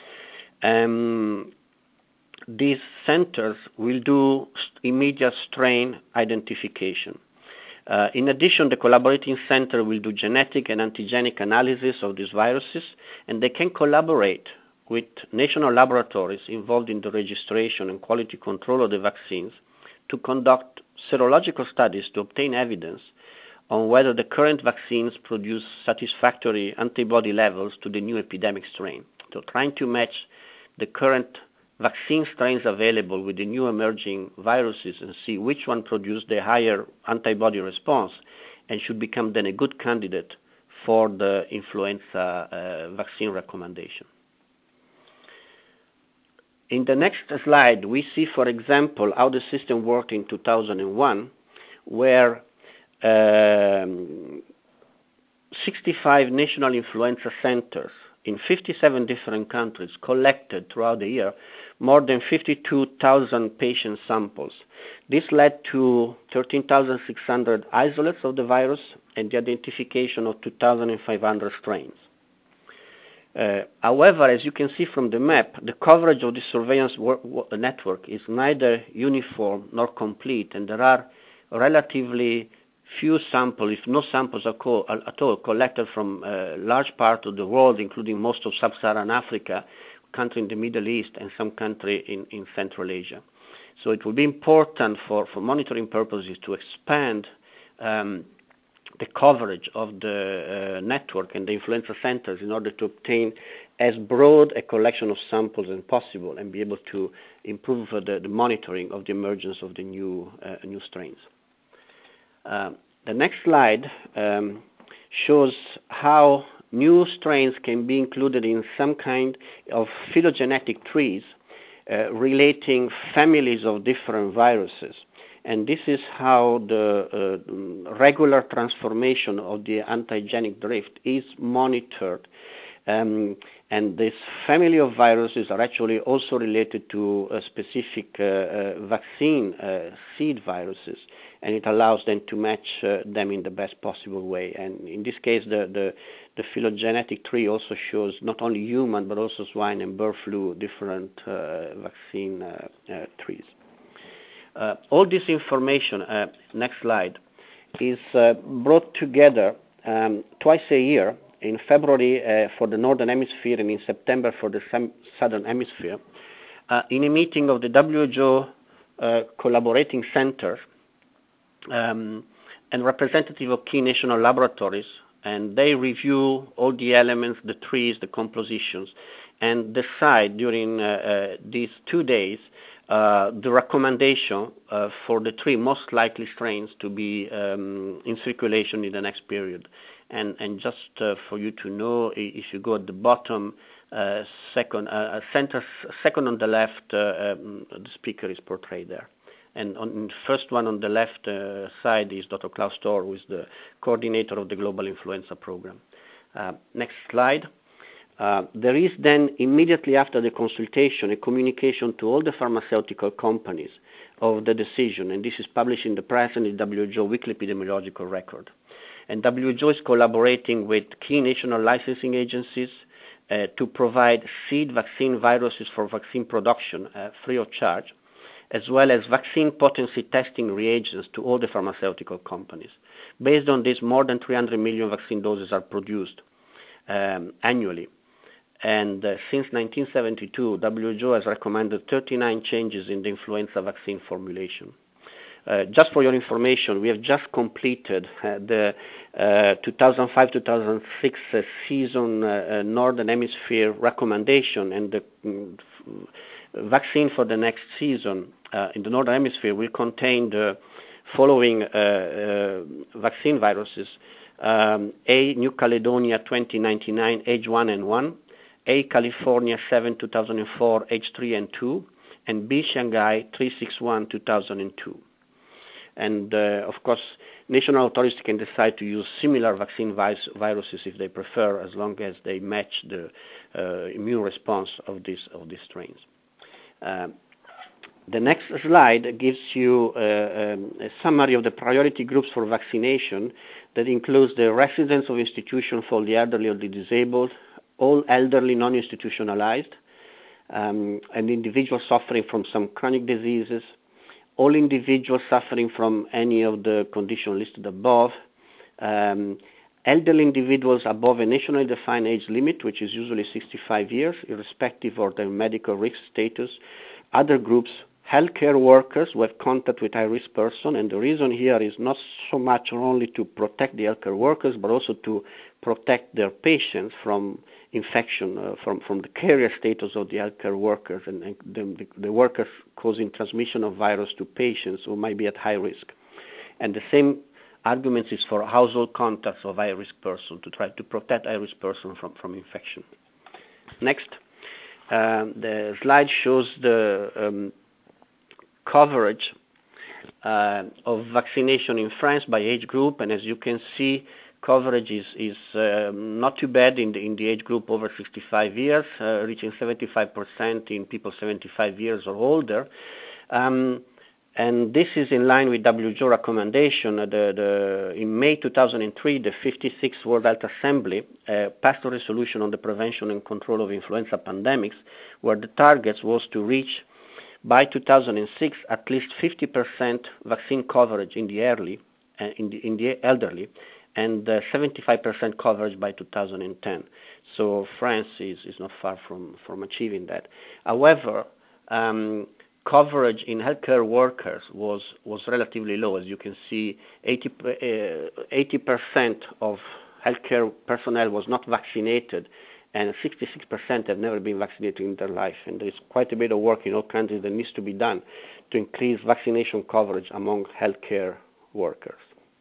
These centers will do immediate strain identification. In addition, the collaborating center will do genetic and antigenic analysis of these viruses, and they can collaborate with national laboratories involved in the registration and quality control of the vaccines to conduct serological studies to obtain evidence on whether the current vaccines produce satisfactory antibody levels to the new epidemic strain. So trying to match the current vaccine strains available with the new emerging viruses and see which one produce the higher antibody response and should become then a good candidate for the influenza vaccine recommendation. In the next slide, we see, for example, how the system worked in 2001, where 65 national influenza centers in 57 different countries collected throughout the year more than 52,000 patient samples. This led to 13,600 isolates of the virus and the identification of 2,500 strains. However, as you can see from the map, the coverage of the surveillance network is neither uniform nor complete, and there are relatively few samples, if no samples at all, collected from a large part of the world, including most of sub-Saharan Africa, country in the Middle East, and some country in Central Asia. So it will be important for monitoring purposes to expand the coverage of the network and the influenza centers in order to obtain as broad a collection of samples as possible and be able to improve the monitoring of the emergence of the new strains. The next slide shows how new strains can be included in some kind of phylogenetic trees relating families of different viruses. And this is how the regular transformation of the antigenic drift is monitored. And this family of viruses are actually also related to a specific vaccine seed viruses, and it allows them to match them in the best possible way. And in this case, the phylogenetic tree also shows not only human but also swine and bird flu different vaccine trees. All this information, next slide, is brought together twice a year, in February for the Northern Hemisphere and in September for the Southern Hemisphere, in a meeting of the WHO collaborating centers and representative of key national laboratories, and they review all the elements, the trees, the compositions, and decide during these 2 days the recommendation for the 3 most likely strains to be in circulation in the next period. And just for you to know, if you go at the bottom, second on the left, the speaker is portrayed there. And on the first one on the left side is Dr. Klaus Thor, who is the coordinator of the Global Influenza Program. Next slide. There is then, immediately after the consultation, a communication to all the pharmaceutical companies of the decision, and this is published in the press and in the WHO Weekly Epidemiological Record. And WHO is collaborating with key national licensing agencies to provide seed vaccine viruses for vaccine production free of charge, as well as vaccine potency testing reagents to all the pharmaceutical companies. Based on this, more than 300 million vaccine doses are produced annually. And since 1972, WHO has recommended 39 changes in the influenza vaccine formulation. Just for your information, we have just completed the 2005-2006 season Northern Hemisphere recommendation, and the vaccine for the next season in the Northern Hemisphere will contain the following vaccine viruses: A. New Caledonia 2099 H1N1, A. California 7 2004 H3 and 2, and B. Shanghai 361 2002. And of course, national authorities can decide to use similar vaccine viruses if they prefer, as long as they match the immune response of these strains. The next slide gives you a summary of the priority groups for vaccination that includes the residents of institutions for the elderly or the disabled, all elderly non-institutionalized, and individuals suffering from some chronic diseases, all individuals suffering from any of the conditions listed above, elderly individuals above a nationally defined age limit, which is usually 65 years, irrespective of their medical risk status, other groups, healthcare workers who have contact with high-risk persons, and the reason here is not so much only to protect the healthcare workers, but also to protect their patients from infection, from the carrier status of the healthcare workers and the workers causing transmission of virus to patients who might be at high risk. And the same argument is for household contacts of high-risk persons, to try to protect high-risk persons from infection. Next, the slide shows the coverage of vaccination in France by age group, and as you can see, coverage is not too bad in the age group over 65 years, reaching 75% in people 75 years or older. And this is in line with WHO recommendation. In May 2003, the 56th World Health Assembly passed a resolution on the prevention and control of influenza pandemics, where the target was to reach by 2006 at least 50% vaccine coverage in the elderly, and 75% coverage by 2010. So France is not far from achieving that. However, coverage in healthcare workers was relatively low. As you can see, 80% of healthcare personnel was not vaccinated, and 66% have never been vaccinated in their life. And there is quite a bit of work in all countries that needs to be done to increase vaccination coverage among healthcare workers.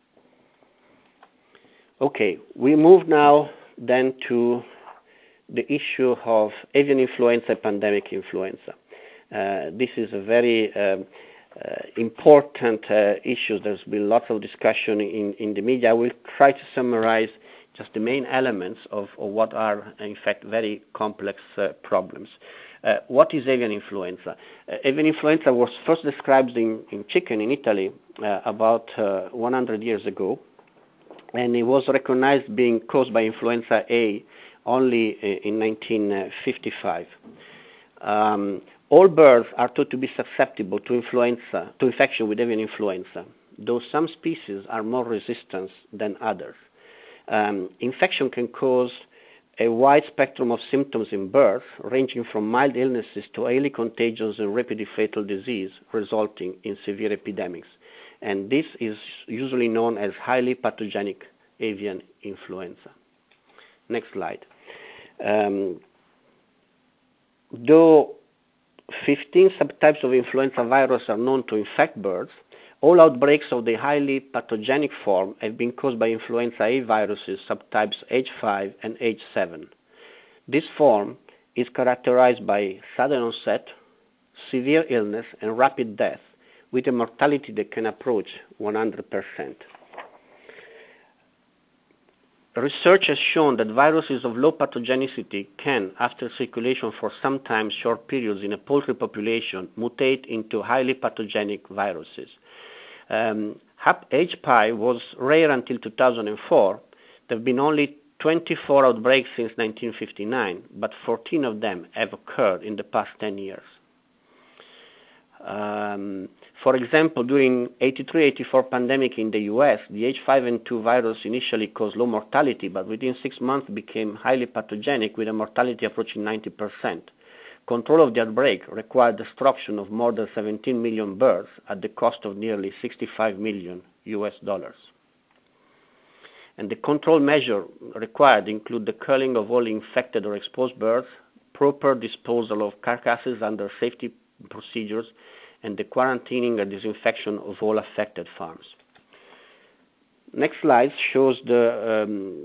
Okay, we move now then to the issue of avian influenza, pandemic influenza. This is a very important issue. There's been lots of discussion in the media. I will try to summarize just the main elements of what are, in fact, very complex problems. What is avian influenza? Avian influenza was first described in chicken in Italy about 100 years ago, and it was recognized being caused by influenza A only in 1955. All birds are thought to be susceptible to infection with avian influenza, though some species are more resistant than others. Infection can cause a wide spectrum of symptoms in birds, ranging from mild illnesses to highly contagious and rapidly fatal disease, resulting in severe epidemics. And this is usually known as highly pathogenic avian influenza. Next slide. Though 15 subtypes of influenza virus are known to infect birds, all outbreaks of the highly pathogenic form have been caused by influenza A viruses subtypes H5 and H7. This form is characterized by sudden onset, severe illness, and rapid death, with a mortality that can approach 100%. Research has shown that viruses of low pathogenicity can, after circulation for sometimes short periods in a poultry population, mutate into highly pathogenic viruses. HPI was rare until 2004. There have been only 24 outbreaks since 1959, but 14 of them have occurred in the past 10 years. For example, during 83-84 pandemic in the US, the H5N2 virus initially caused low mortality, but within 6 months became highly pathogenic with a mortality approaching 90%. Control of the outbreak required destruction of more than 17 million birds at the cost of nearly $65 million. And the control measure required include the culling of all infected or exposed birds, proper disposal of carcasses under safety procedures, and the quarantining and disinfection of all affected farms. Next slide shows the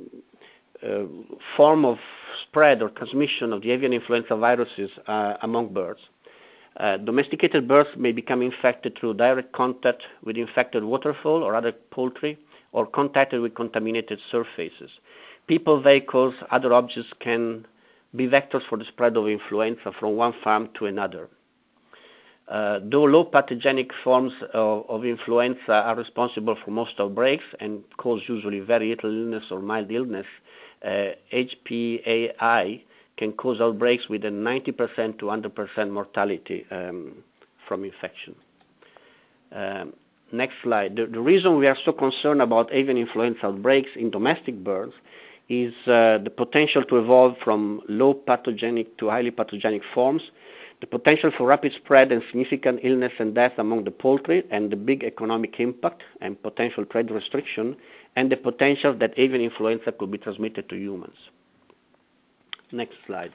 form of spread or transmission of the avian influenza viruses among birds. Domesticated birds may become infected through direct contact with infected waterfowl or other poultry, or contacted with contaminated surfaces. People, vehicles, other objects can be vectors for the spread of influenza from one farm to another. Though low pathogenic forms of influenza are responsible for most outbreaks and cause usually very little illness or mild illness, HPAI can cause outbreaks with a 90% to 100% mortality from infection. Next slide. The reason we are so concerned about avian influenza outbreaks in domestic birds is the potential to evolve from low pathogenic to highly pathogenic forms, the potential for rapid spread and significant illness and death among the poultry, and the big economic impact and potential trade restriction, and the potential that avian influenza could be transmitted to humans. Next slide.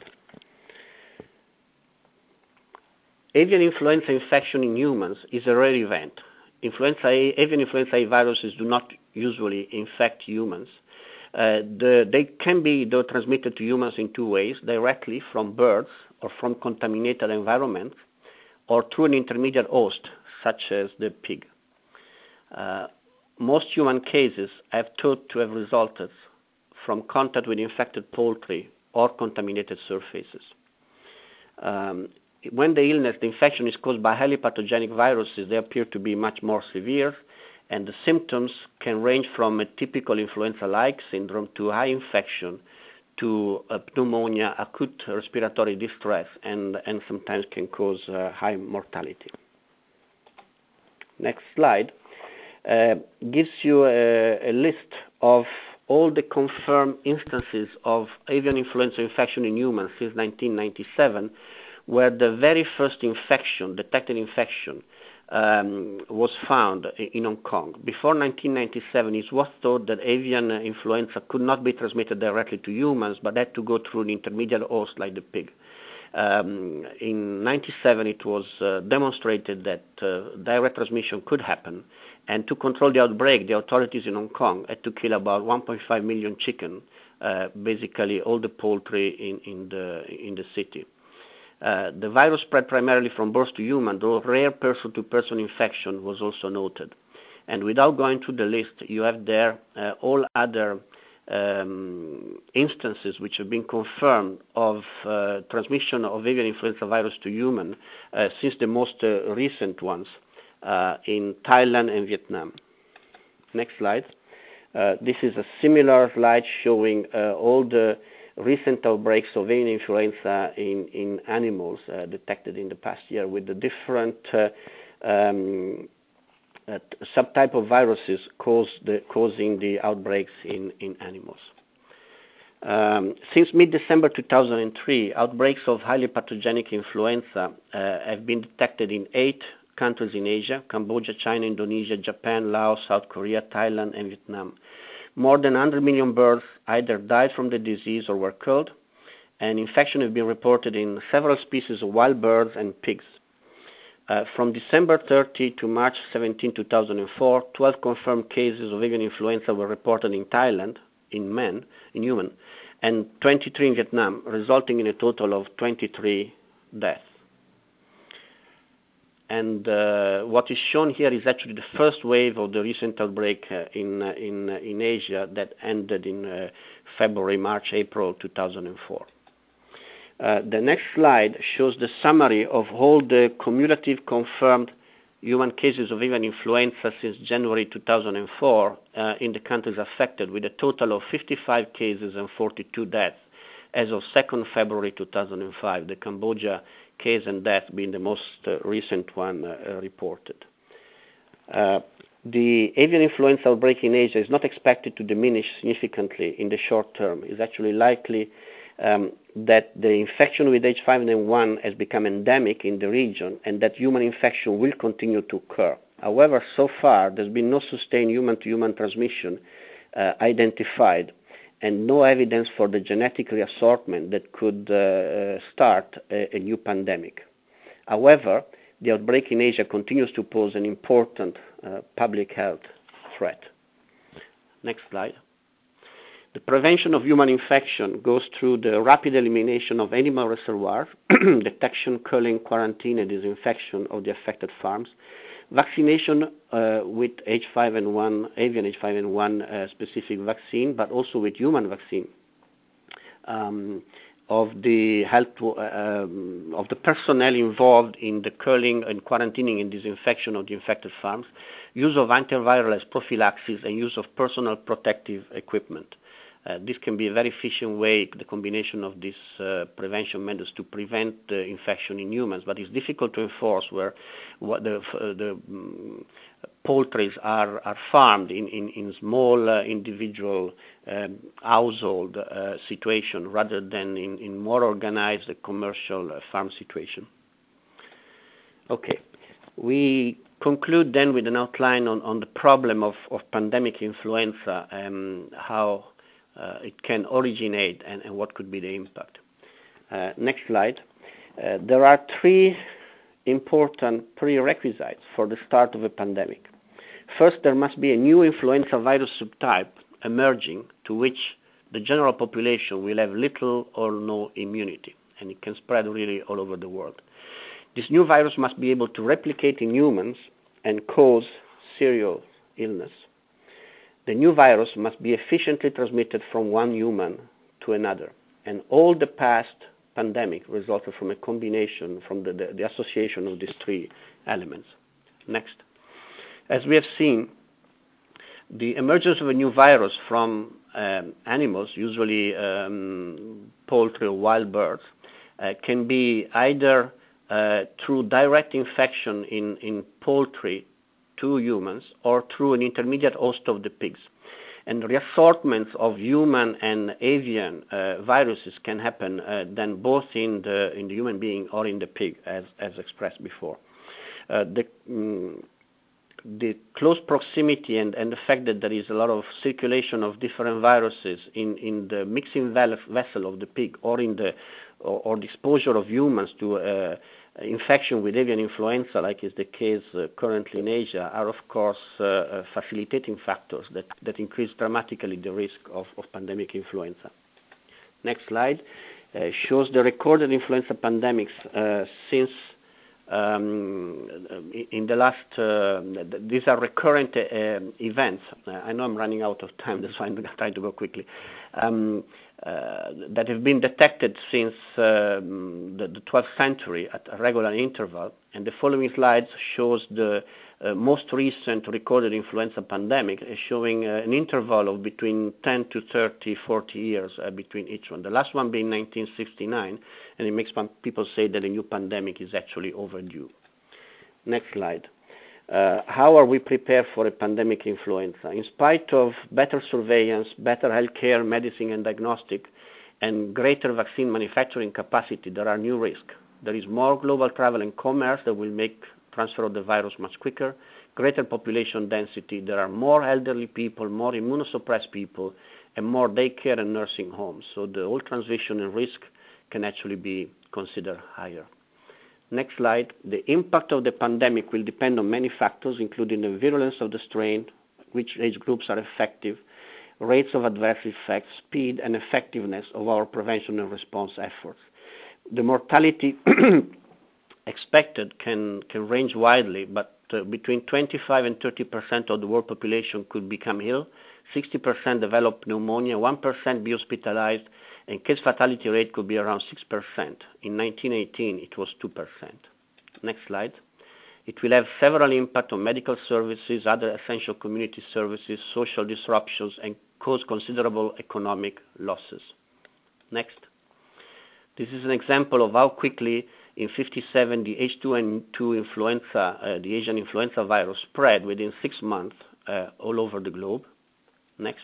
Avian influenza infection in humans is a rare event. Avian influenza A viruses do not usually infect humans. They can be, though, transmitted to humans in two ways: directly from birds or from contaminated environments, or through an intermediate host, such as the pig. Most human cases have thought to have resulted from contact with infected poultry or contaminated surfaces. When the illness, the infection, is caused by highly pathogenic viruses, they appear to be much more severe, and the symptoms can range from a typical influenza-like syndrome to high infection to pneumonia, acute respiratory distress, and sometimes can cause high mortality. Next slide gives you a list of all the confirmed instances of avian influenza infection in humans since 1997, where the very first detected infection, was found in Hong Kong. Before 1997, it was thought that avian influenza could not be transmitted directly to humans, but had to go through an intermediate host like the pig. In 1997, it was demonstrated that direct transmission could happen, and to control the outbreak, the authorities in Hong Kong had to kill about 1.5 million chicken, basically all the poultry in the city. The virus spread primarily from birds to human, though rare person-to-person infection was also noted. And without going through the list, you have there all other instances which have been confirmed of transmission of avian influenza virus to human since the most recent ones in Thailand and Vietnam. Next slide. This is a similar slide showing all the recent outbreaks of avian influenza in animals detected in the past year with the different subtype of viruses causing the outbreaks in animals. Since mid-December 2003, outbreaks of highly pathogenic influenza have been detected in 8 countries in Asia: Cambodia, China, Indonesia, Japan, Laos, South Korea, Thailand, and Vietnam. More than 100 million birds either died from the disease or were killed, and infection have been reported in several species of wild birds and pigs. From December 30 to March 17, 2004, 12 confirmed cases of avian influenza were reported in Thailand, in human, and 23 in Vietnam, resulting in a total of 23 deaths. And what is shown here is actually the first wave of the recent outbreak in Asia that ended in February, March, April 2004. The next slide shows the summary of all the cumulative confirmed human cases of avian influenza since January 2004 in the countries affected, with a total of 55 cases and 42 deaths as of 2nd February 2005, the Cambodia case and death being the most recent one reported. The avian influenza outbreak in Asia is not expected to diminish significantly in the short term. It's actually likely that the infection with H5N1 has become endemic in the region and that human infection will continue to occur. However, so far, there's been no sustained human-to-human transmission identified, and no evidence for the genetic reassortment that could start a new pandemic. However, the outbreak in Asia continues to pose an important public health threat. Next slide. The prevention of human infection goes through the rapid elimination of animal reservoirs, detection, culling, quarantine, and disinfection of the affected farms, vaccination with H5N1, avian H5N1 specific vaccine, but also with human vaccine of the health of the personnel involved in the culling and quarantining and disinfection of the infected farms, use of antiviral as prophylaxis, and use of personal protective equipment. This can be a very efficient way, the combination of these prevention measures, to prevent infection in humans, but it's difficult to enforce where the poultries are farmed in small individual household situation rather than in more organized commercial farm situation. Okay, we conclude then with an outline on the problem of pandemic influenza and how it can originate and what could be the impact. Next slide. There are 3 important prerequisites for the start of a pandemic. First, there must be a new influenza virus subtype emerging to which the general population will have little or no immunity, and it can spread really all over the world. This new virus must be able to replicate in humans and cause serious illness. The new virus must be efficiently transmitted from one human to another, and all the past pandemic resulted from a combination, from the association of these 3 elements. Next. As we have seen, the emergence of a new virus from animals, usually poultry or wild birds, can be either through direct infection in poultry to humans or through an intermediate host of the pigs. And reassortments of human and avian viruses can happen then both in the human being or in the pig, as expressed before. The close proximity and the fact that there is a lot of circulation of different viruses in the mixing vessel of the pig or the exposure of humans to infection with avian influenza, like is the case currently in Asia, are of course facilitating factors that increase dramatically the risk of pandemic influenza. Next slide. shows the recorded influenza pandemics since in the last. These are recurrent events. I know I'm running out of time, that's why I'm trying to go quickly. That have been detected since the 12th century at a regular interval, and the following slides shows the most recent recorded influenza pandemic, showing an interval of between 10 to 30, 40 years between each one. The last one being 1969, and it makes people say that a new pandemic is actually overdue. Next slide. How are we prepared for a pandemic influenza? In spite of better surveillance, better healthcare, medicine and diagnostic, and greater vaccine manufacturing capacity, there are new risks. There is more global travel and commerce that will make transfer of the virus much quicker, greater population density, there are more elderly people, more immunosuppressed people, and more daycare and nursing homes. So the whole transition and risk can actually be considered higher. Next slide. The impact of the pandemic will depend on many factors, including the virulence of the strain, which age groups are effective, rates of adverse effects, speed and effectiveness of our prevention and response efforts. The mortality expected can range widely, but between 25 and 30% of the world population could become ill, 60% develop pneumonia, 1% be hospitalized, and case fatality rate could be around 6%. In 1918, it was 2%. Next slide. It will have several impacts on medical services, other essential community services, social disruptions, and cause considerable economic losses. Next. This is an example of how quickly in 1957 the H2N2 influenza, the Asian influenza virus, spread within 6 months all over the globe. Next.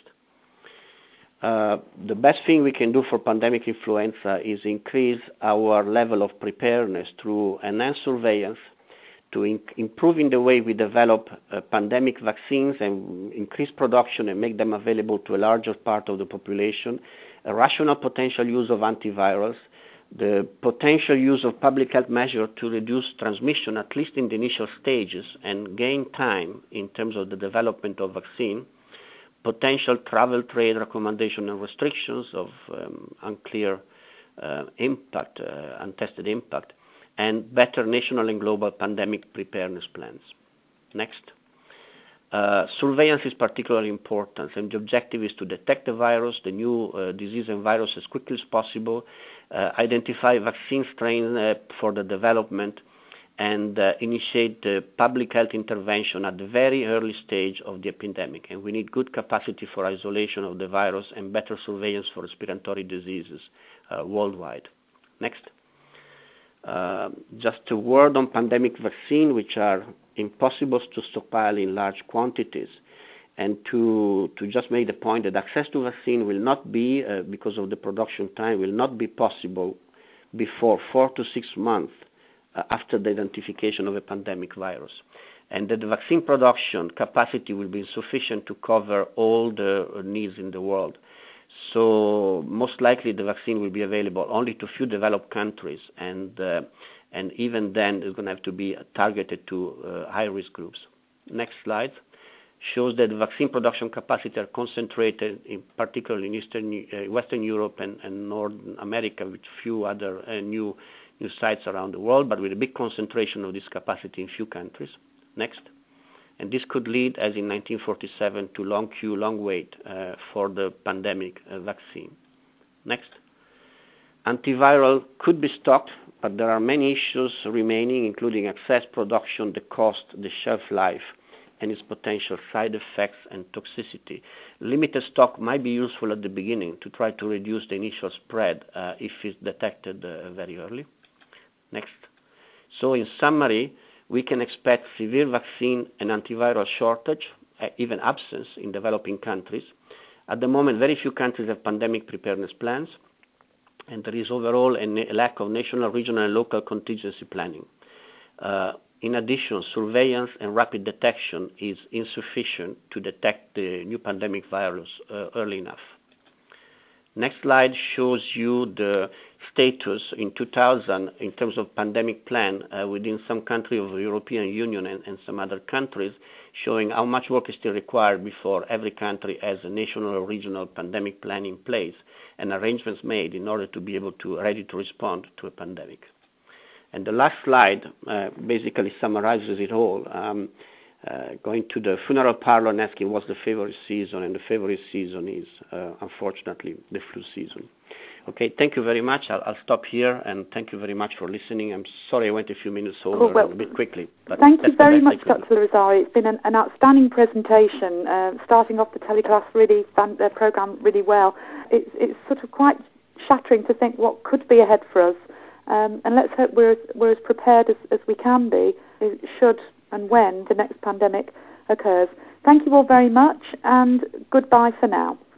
The best thing we can do for pandemic influenza is increase our level of preparedness through enhanced surveillance, to improving the way we develop pandemic vaccines and increase production and make them available to a larger part of the population, a rational potential use of antivirals, the potential use of public health measures to reduce transmission, at least in the initial stages, and gain time in terms of the development of vaccine, potential travel, trade recommendation and restrictions of unclear impact, untested impact, and better national and global pandemic preparedness plans. Next. Surveillance is particularly important, and the objective is to detect the virus, the new disease and virus as quickly as possible, identify vaccine strains for the development, and initiate the public health intervention at the very early stage of the epidemic. And we need good capacity for isolation of the virus and better surveillance for respiratory diseases worldwide. Next. Just a word on pandemic vaccine, which are impossible to stockpile in large quantities. And to just make the point that access to vaccine will not be, because of the production time, will not be possible before 4 to 6 months after the identification of a pandemic virus. And that the vaccine production capacity will be insufficient to cover all the needs in the world. So most likely the vaccine will be available only to few developed countries, and even then it's going to have to be targeted to high-risk groups. Next slide shows that the vaccine production capacity are concentrated, in particularly in Western Europe and North America, with few other new sites around the world, but with a big concentration of this capacity in few countries. Next. And this could lead, as in 1947, to long queue, long wait for the pandemic vaccine. Next. Antiviral could be stocked, but there are many issues remaining, including access, production, the cost, the shelf life, and its potential side effects and toxicity. Limited stock might be useful at the beginning to try to reduce the initial spread if it's detected very early. Next. So in summary, we can expect severe vaccine and antiviral shortage, even absence in developing countries. At the moment, very few countries have pandemic preparedness plans, and there is overall a lack of national, regional, and local contingency planning. In addition, surveillance and rapid detection is insufficient to detect the new pandemic virus early enough. Next slide shows you the status in 2000 in terms of pandemic plan within some countries of the European Union and some other countries, showing how much work is still required before every country has a national or regional pandemic plan in place and arrangements made in order to be able to ready to respond to a pandemic. And the last slide basically summarizes it all. Going to the funeral parlor and asking what's the favorite season, and the favorite season is, unfortunately, the flu season. Okay, thank you very much. I'll stop here, and thank you very much for listening. I'm sorry I went a few minutes over a bit quickly. But thank you very much, Dr. Lazzari. It's been an outstanding presentation, starting off the teleclass program really well. It's sort of quite shattering to think what could be ahead for us, and let's hope we're as prepared as we can be should and when the next pandemic occurs. Thank you all very much, and goodbye for now.